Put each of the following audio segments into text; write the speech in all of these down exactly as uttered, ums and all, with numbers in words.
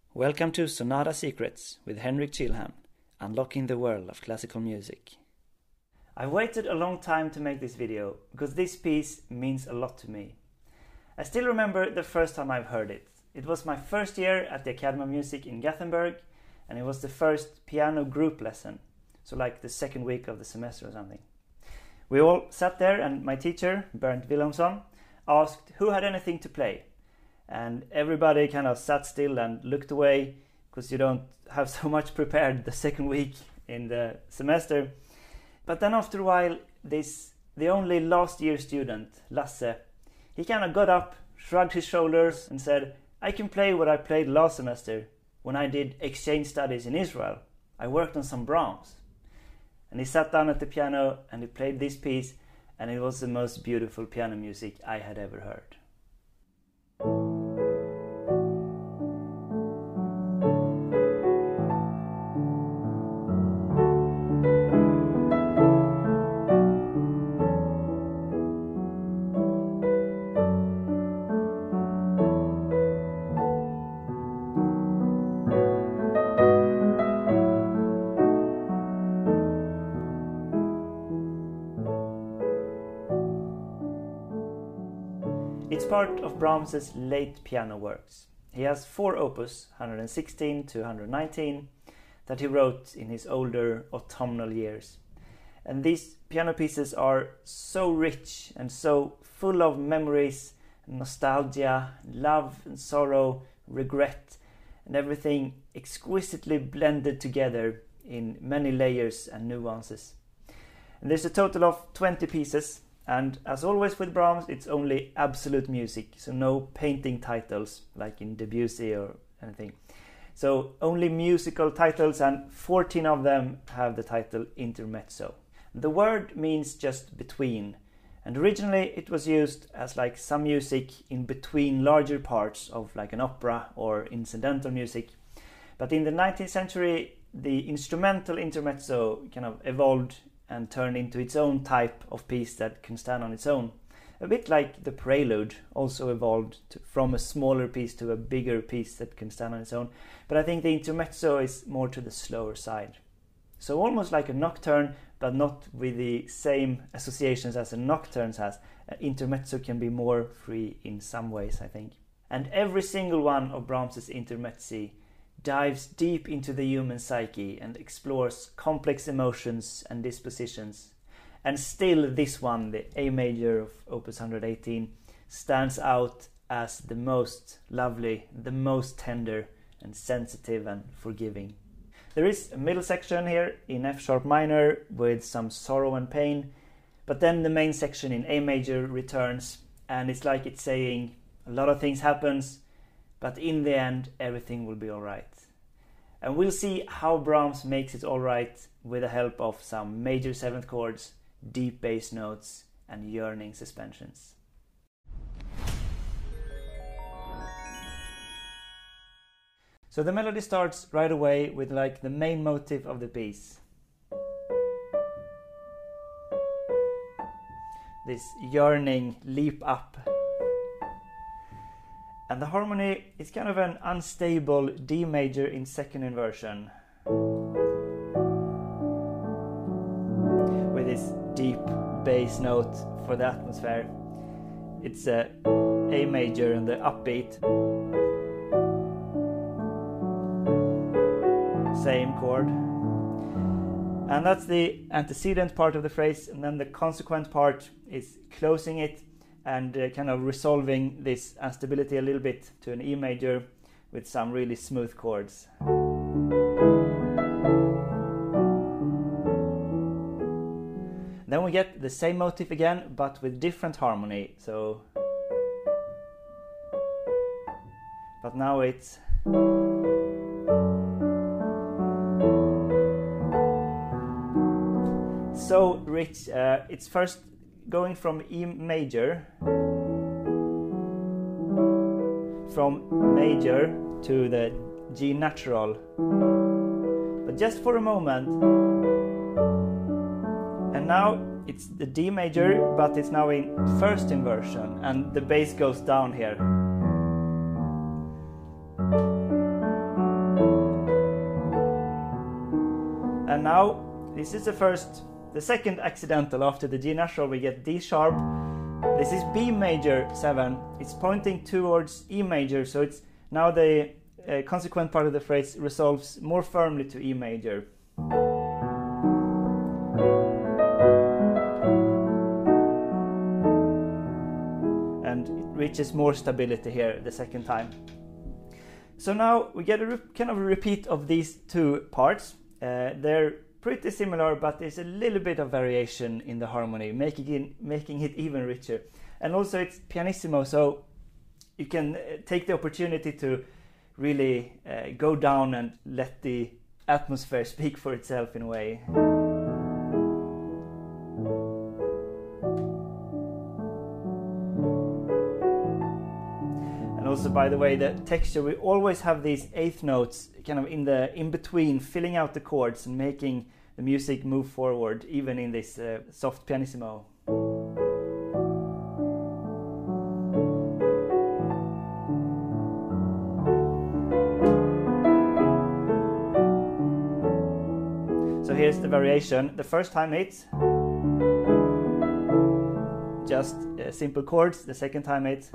Welcome to Sonata Secrets with Henrik Kylhan, unlocking the world of classical music. I waited a long time to make this video because this piece means a lot to me. I still remember the first time I've heard it. It was my first year at the Academy of Music in Gothenburg, and it was the first piano group lesson, so like the second week of the semester or something. We all sat there and my teacher, Bernd Wilhelmsson, asked who had anything to play. And everybody kind of sat still and looked away because you don't have so much prepared the second week in the semester. But then after a while, this the only last year student, Lasse, he kind of got up, shrugged his shoulders and said, I can play what I played last semester when I did exchange studies in Israel. I worked on some Brahms. And he sat down at the piano and he played this piece, and it was the most beautiful piano music I had ever heard. It's part of Brahms's late piano works. He has four opus, one sixteen to one nineteen, that he wrote in his older autumnal years. And these piano pieces are so rich and so full of memories, nostalgia, love and sorrow, regret, and everything exquisitely blended together in many layers and nuances. And there's a total of twenty pieces. And as always with Brahms, it's only absolute music, so no painting titles like in Debussy or anything. So only musical titles, and fourteen of them have the title intermezzo. The word means just between, and originally it was used as like some music in between larger parts of like an opera or incidental music. But in the nineteenth century, the instrumental intermezzo kind of evolved and turned into its own type of piece that can stand on its own. A bit like the prelude also evolved to, from a smaller piece to a bigger piece that can stand on its own. But I think the intermezzo is more to the slower side. So almost like a nocturne, but not with the same associations as a nocturne has. An intermezzo can be more free in some ways, I think. And every single one of Brahms's intermezzi dives deep into the human psyche and explores complex emotions and dispositions. And still this one, the A major of opus one eighteen, stands out as the most lovely, the most tender and sensitive and forgiving. There is a middle section here in F sharp minor with some sorrow and pain, but then the main section in A major returns, and it's like it's saying a lot of things happens, but in the end everything will be alright. And we'll see how Brahms makes it alright with the help of some major seventh chords, deep bass notes and yearning suspensions. So the melody starts right away with like the main motive of the piece. This yearning leap up. And the harmony is kind of an unstable D major in second inversion, with this deep bass note for the atmosphere. It's a A major and the upbeat. Same chord. And that's the antecedent part of the phrase, and then the consequent part is closing it and uh, kind of resolving this instability a little bit to an E major with some really smooth chords. Then we get the same motif again, but with different harmony. So, but now it's so rich. Uh, it's first going from E major, from major to the G natural, but just for a moment, and now it's the D major, but it's now in first inversion, and the bass goes down here. And now this is the first, the second accidental. After the G natural we get D sharp. This is B major seven. It's pointing towards E major, so it's now the uh, consequent part of the phrase resolves more firmly to E major. And it reaches more stability here the second time. So now we get a re- kind of a repeat of these two parts. Uh, they're pretty similar, but there's a little bit of variation in the harmony, making it, making it even richer. And also it's pianissimo, so you can uh, take the opportunity to really uh, go down and let the atmosphere speak for itself in a way. And also, by the way, the texture, we always have these eighth notes kind of in the in between, filling out the chords and making the music move forward, even in this uh, soft pianissimo. So here's the variation. The first time it's just uh, simple chords. The second time it's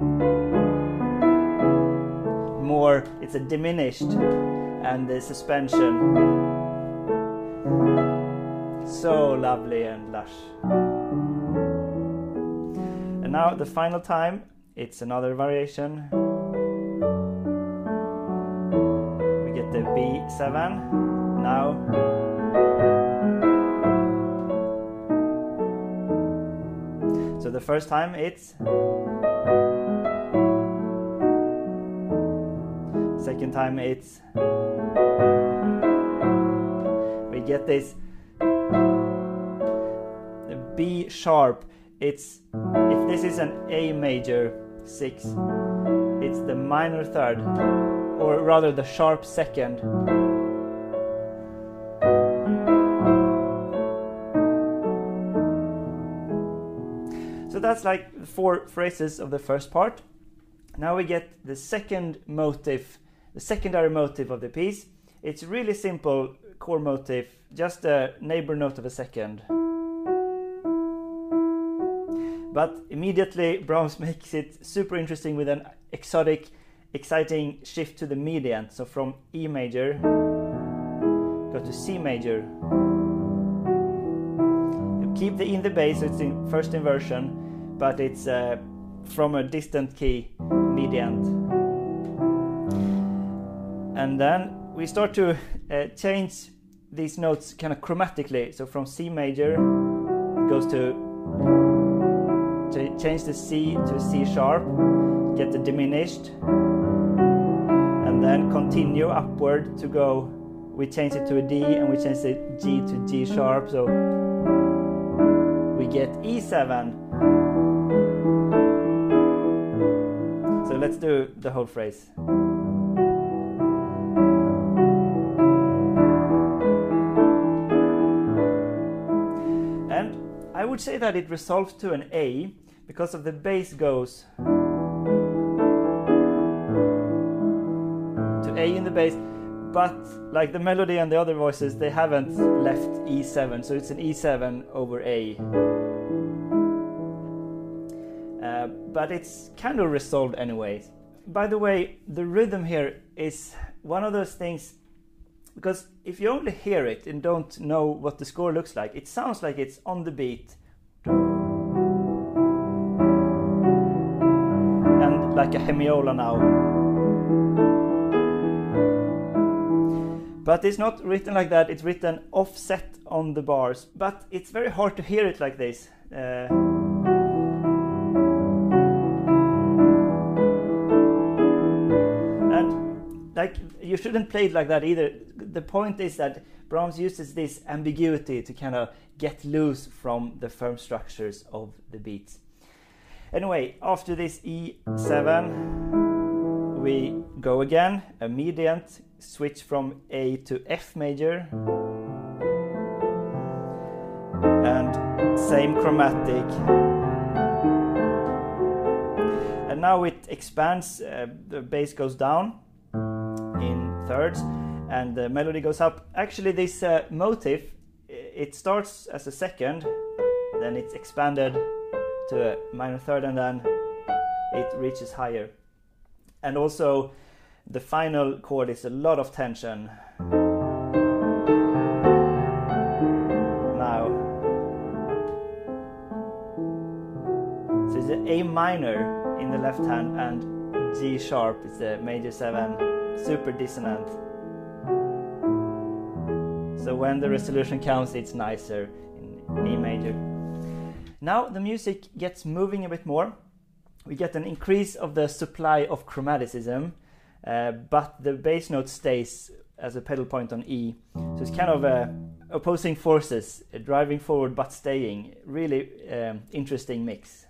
more, it's a diminished and the suspension. So lovely and lush. And now the final time, it's another variation. We get the B seven now. So the first time it's second time it's we get this the B sharp. It's if this is an A major six, it's the minor third, or rather the sharp second. So that's like four phrases of the first part. Now we get the second motive, the secondary motive of the piece. It's really simple core motive, just a neighbor note of a second. But immediately Brahms makes it super interesting with an exotic, exciting shift to the mediant. So from E major, go to C major. You keep the E in the bass, so it's in first inversion, but it's uh, from a distant key, mediant. And then we start to uh, change these notes kind of chromatically. So from C major, it goes to ch- change the C to a C sharp, get the diminished, and then continue upward to go. We change it to a D and we change the G to G sharp, so we get E seven. So let's do the whole phrase. And I would say that it resolves to an A because of the bass goes to A in the bass, but like the melody and the other voices, they haven't left E seven, so it's an E seven over A. Uh, but it's kind of resolved anyways. By the way, the rhythm here is one of those things, because if you only hear it and don't know what the score looks like, it sounds like it's on the beat and like a hemiola now. But it's not written like that, it's written offset on the bars. But it's very hard to hear it like this. Uh, and like you shouldn't play it like that either. The point is that Brahms uses this ambiguity to kind of get loose from the firm structures of the beats. Anyway, after this E seven, we go again, a mediant, switch from A to F major, and same chromatic. And now it expands, uh, the bass goes down in thirds, and the melody goes up. Actually, this uh, motif, it starts as a second, then it's expanded to a minor third, and then it reaches higher. And also the final chord is a lot of tension. Now, so it's an A minor in the left hand and G sharp, it's a major seven, super dissonant. So when the resolution counts, it's nicer in A major. Now the music gets moving a bit more. We get an increase of the supply of chromaticism, uh, but the bass note stays as a pedal point on E. So it's kind of uh, opposing forces, uh, driving forward but staying. Really um, interesting mix.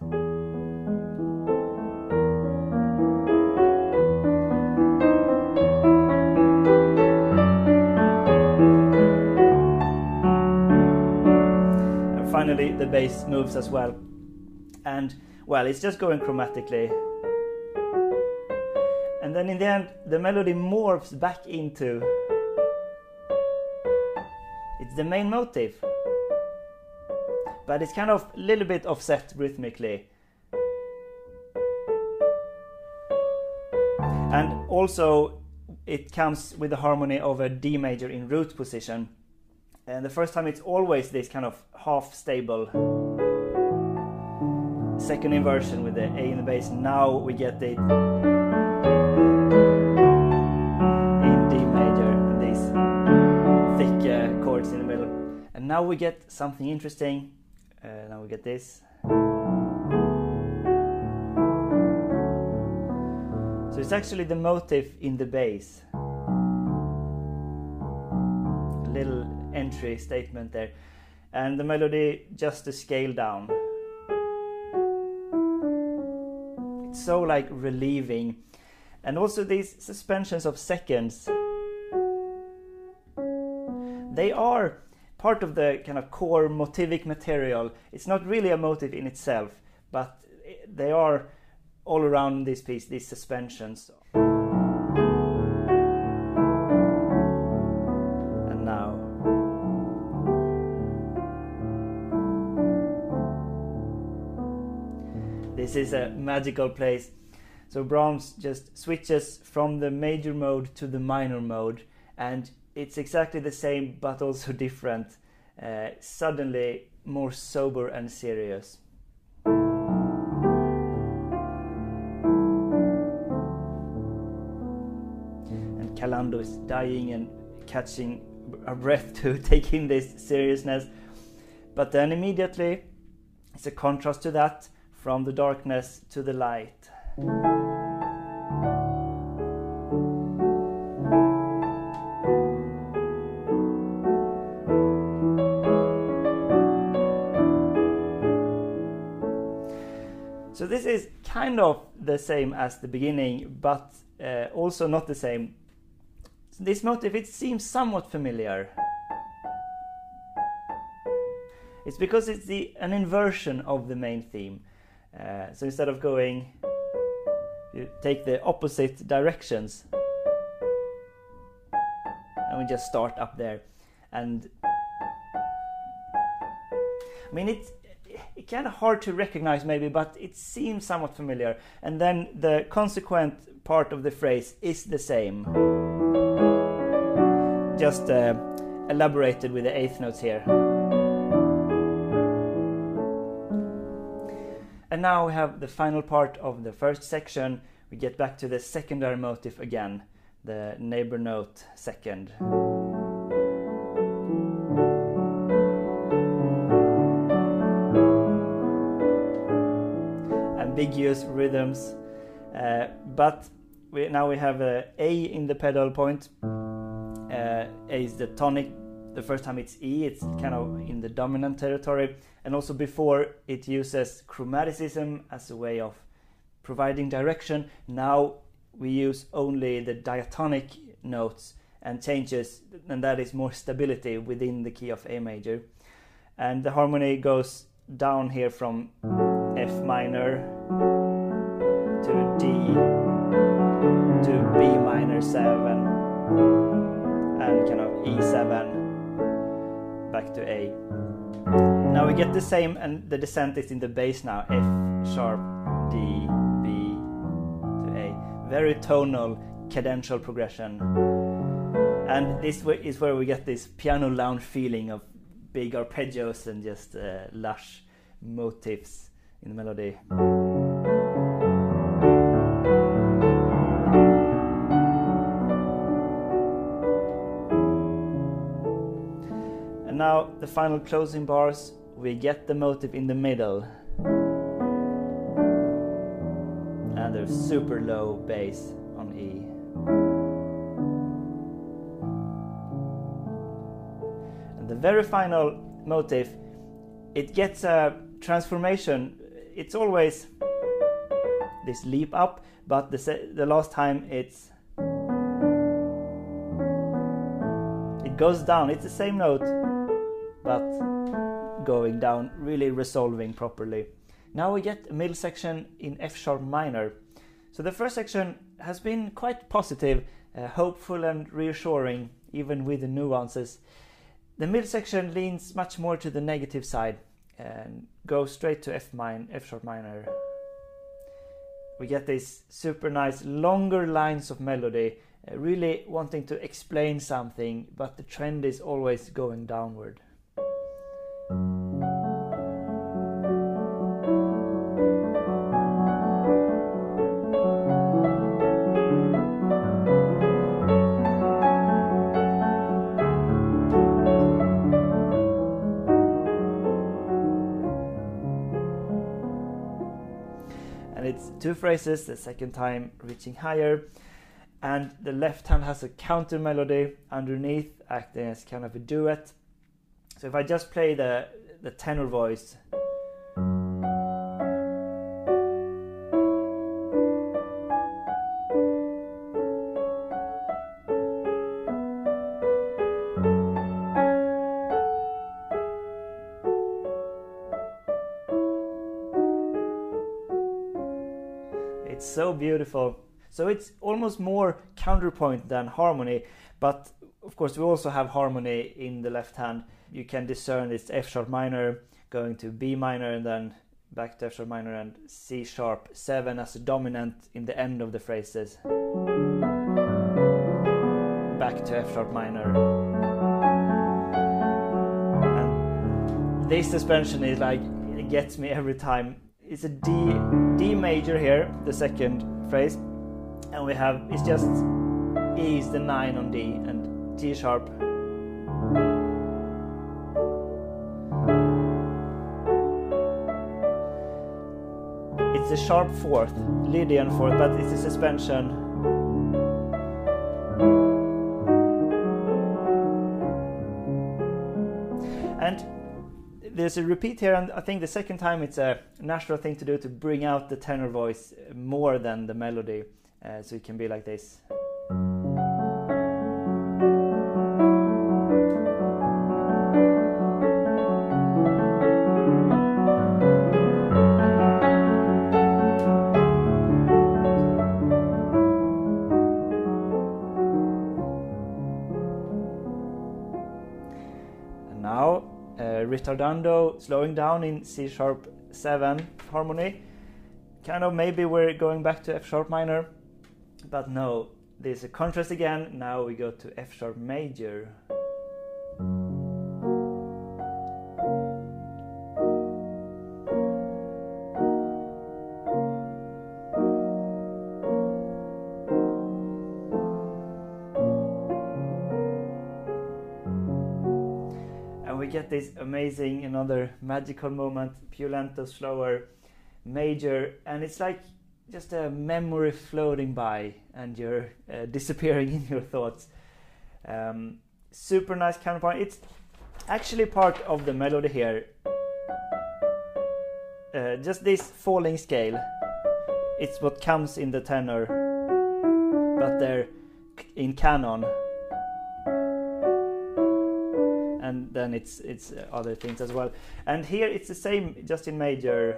And finally, the bass moves as well. And well, it's just going chromatically. And then in the end, the melody morphs back into... It's the main motif. But it's kind of a little bit offset rhythmically. And also, it comes with the harmony of a D major in root position. And the first time it's always this kind of half stable second inversion with the A in the bass. Now we get it in D major and these thick uh, chords in the middle. And now we get something interesting. Uh, now we get this. So it's actually the motif in the bass. A little entry statement there. And the melody just a scale down. So like relieving, and also these suspensions of seconds, they are part of the kind of core motivic material. It's not really a motif in itself, but they are all around this piece, these suspensions. And now this is a magical place. So Brahms just switches from the major mode to the minor mode, and it's exactly the same but also different. Uh, suddenly more sober and serious. And Calando is dying and catching a breath to take in this seriousness. But then immediately it's a contrast to that. From the darkness to the light. So this is kind of the same as the beginning, but uh, also not the same. This motif, it seems somewhat familiar. It's because it's the an inversion of the main theme. Uh, so instead of going, you take the opposite directions, and we just start up there. And I mean, it's it's kind of hard to recognize maybe, but it seems somewhat familiar. And then the consequent part of the phrase is the same, just uh, elaborated with the eighth notes here. And now we have the final part of the first section. We get back to the secondary motif again, the neighbor note second. Ambiguous rhythms, uh, but we, now we have a A in the pedal point. Uh, A is the tonic. The first time it's E, it's kind of in the dominant territory. And also before it uses chromaticism as a way of providing direction. Now we use only the diatonic notes and changes, and that is more stability within the key of A major. And the harmony goes down here from F minor to D to B minor seven. and kind of E seven back to A. Now we get the same, and the descent is in the bass now, F sharp, D, B to A. Very tonal, cadential progression. And this is where we get this piano lounge feeling of big arpeggios and just uh, lush motifs in the melody. And now the final closing bars, we get the motif in the middle. And there's super low bass on E. The very final motif, it gets a transformation. It's always this leap up, but the, the last time it's it goes down. It's the same note, but going down, really resolving properly. Now we get a middle section in F sharp minor. So the first section has been quite positive, uh, hopeful and reassuring, even with the nuances. The middle section leans much more to the negative side and goes straight to F minor, F sharp minor. We get these super nice longer lines of melody, uh, really wanting to explain something, but the trend is always going downward. It's two phrases, the second time reaching higher, and the left hand has a counter melody underneath, acting as kind of a duet. So if I just play the, the tenor voice, it's so beautiful. So it's almost more counterpoint than harmony, but of course we also have harmony in the left hand. You can discern it's F sharp minor going to B minor and then back to F sharp minor and C sharp seven as a dominant in the end of the phrases. Back to F sharp minor. And this suspension is like, it gets me every time. It's a D, D major here, the second phrase, and we have, it's just E is the nine on D and G sharp. It's a sharp fourth, Lydian fourth, but it's a suspension. And there's a repeat here, and I think the second time it's a natural thing to do to bring out the tenor voice more than the melody, uh, so it can be like this. And now Uh, ritardando, slowing down in C sharp seven harmony. Kind of maybe we're going back to F sharp minor, but no, there's a contrast again. Now we go to F sharp major. We get this amazing, another magical moment, più lento, slower, major, and it's like just a memory floating by and you're uh, disappearing in your thoughts. Um, super nice counterpoint. It's actually part of the melody here. Uh, just this falling scale, it's what comes in the tenor, but they're in canon. And then it's it's other things as well. And here it's the same, just in major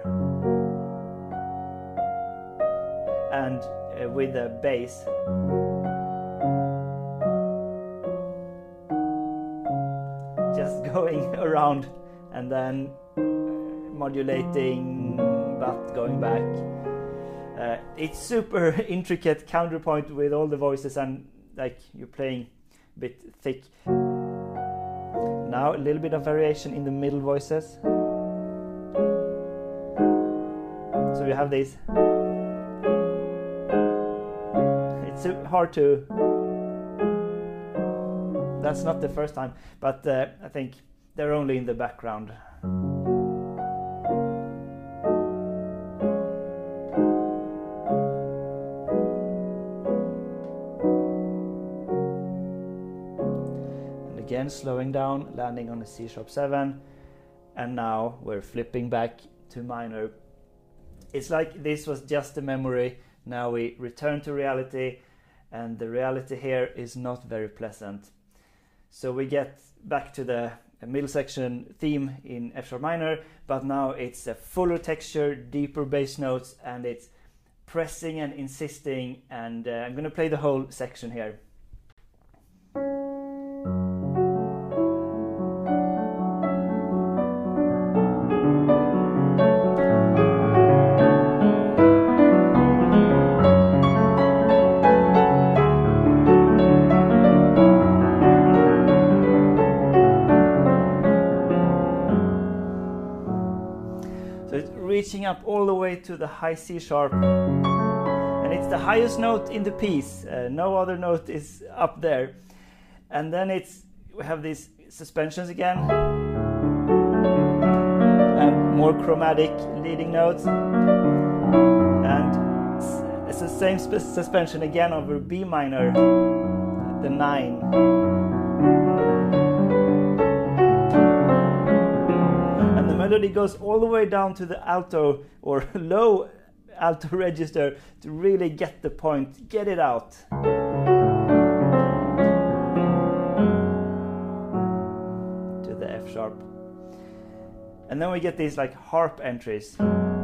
and uh, with the bass. going around and then modulating but going back. Uh, it's super intricate counterpoint with all the voices, and like you're playing a bit thick. Now a little bit of variation in the middle voices. So you have these. It's hard to. That's not the first time, but uh, I think they're only in the background. And again, slowing down, landing on a C sharp seven, and now we're flipping back to minor. It's like this was just a memory. Now we return to reality, and the reality here is not very pleasant. So we get back to the middle section theme in F sharp minor, but now it's a fuller texture, deeper bass notes, and it's pressing and insisting, and uh, I'm going to play the whole section here. Reaching up all the way to the high C sharp, and it's the highest note in the piece. Uh, no other note is up there. And then it's we have these suspensions again, and more chromatic leading notes, and it's the same suspension again over B minor, the nine. The melody goes all the way down to the alto or low alto register to really get the point, get it out. To the F sharp. And then we get these like harp entries.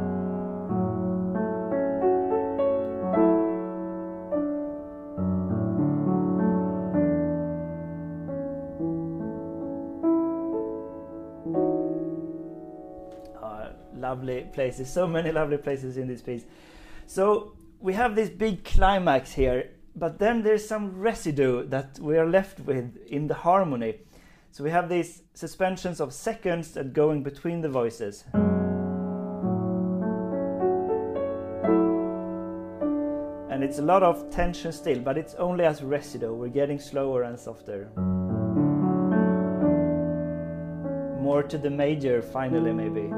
Lovely places, so many lovely places in this piece. So we have this big climax here, but then there's some residue that we are left with in the harmony. So we have these suspensions of seconds that going between the voices. And it's a lot of tension still, but it's only as residue. We're getting slower and softer. More to the major finally, maybe.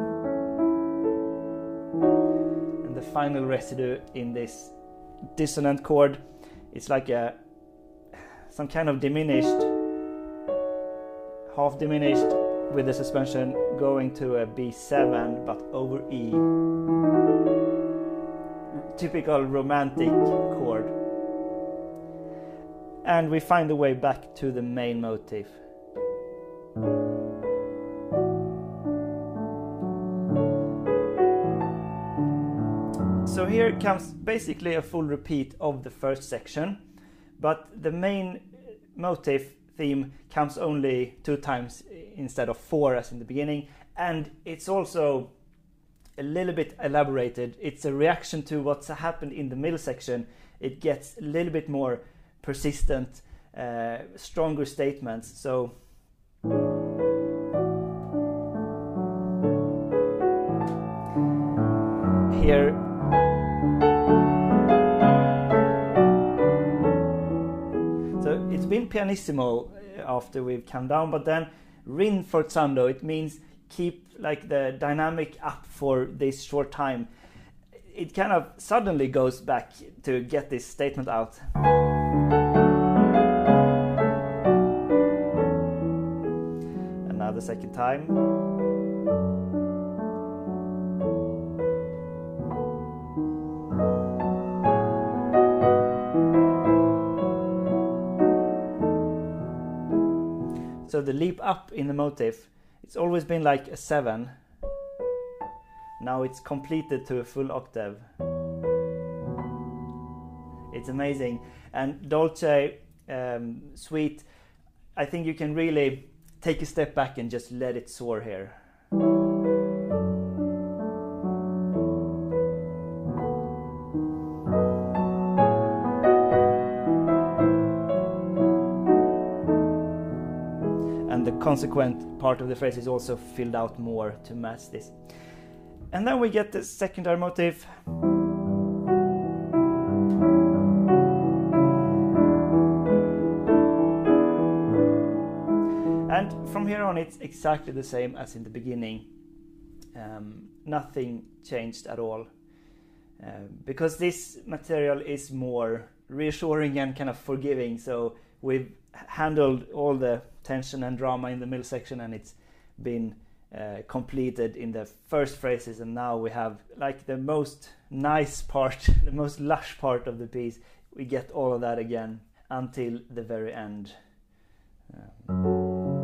And the final residue in this dissonant chord, it's like a some kind of diminished, half diminished with the suspension going to a B seven but over E. Typical romantic chord. And we find the way back to the main motif. So here comes basically a full repeat of the first section, but the main motif theme comes only two times instead of four as in the beginning, and it's also a little bit elaborated. It's a reaction to what's happened in the middle section. It gets a little bit more persistent, uh, stronger statements. So here so it's been pianissimo after we've come down, but then rinforzando, it means keep like the dynamic up for this short time. It kind of suddenly goes back to get this statement out. And now the second time. So the leap up in the motif, it's always been like a seven. Now it's completed to a full octave. It's amazing. And dolce, um, sweet, I think you can really take a step back and just let it soar here. And the consequent part of the phrase is also filled out more to match this. And then we get the secondary motive. And from here on it's exactly the same as in the beginning. Um, nothing changed at all. Uh, because this material is more reassuring and kind of forgiving, so we've handled all the tension and drama in the middle section, and it's been uh, completed in the first phrases, and now we have like the most nice part, the most lush part of the piece. We get all of that again until the very end. Um,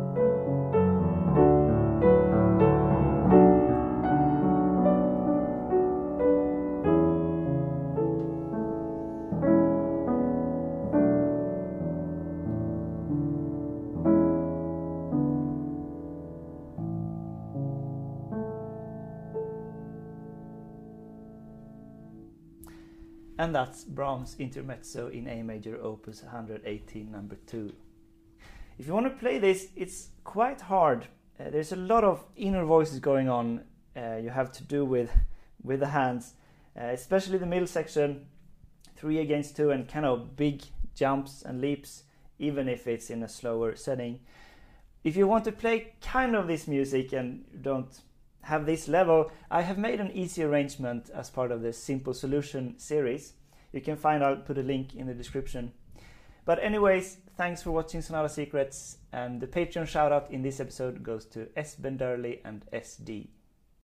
And that's Brahms' Intermezzo in A major, opus one eighteen, number two. If you want to play this, it's quite hard. Uh, there's a lot of inner voices going on. Uh, you have to do with with the hands, uh, especially the middle section, three against two, and kind of big jumps and leaps, even if it's in a slower setting. If you want to play kind of this music and don't have this level, I have made an easy arrangement as part of the Simple Solution series. You can find, I'll put a link in the description. But anyways, thanks for watching Sonata Secrets, and the Patreon shout out in this episode goes to S. Benderley and S D.